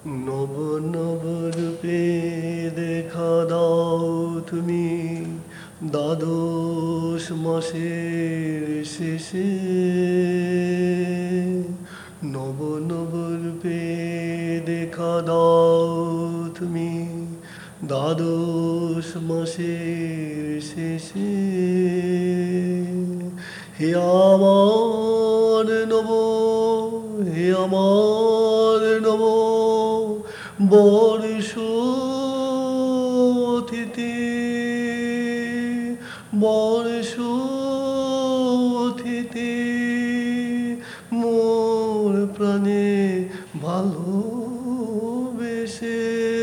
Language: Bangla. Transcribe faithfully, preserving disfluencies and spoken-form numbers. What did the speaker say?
নব নব রূপে দেখা দাও তুমি দ্বাদশ মাসের শেষে। নব নব রূপে দেখা দাও তুমি দ্বাদশ মাসের শেষে। হে আমার নব, হে আমার নব বর্ষ অতিথি, বর্ষ অতিথি মোর প্রাণে ভালোবেসে।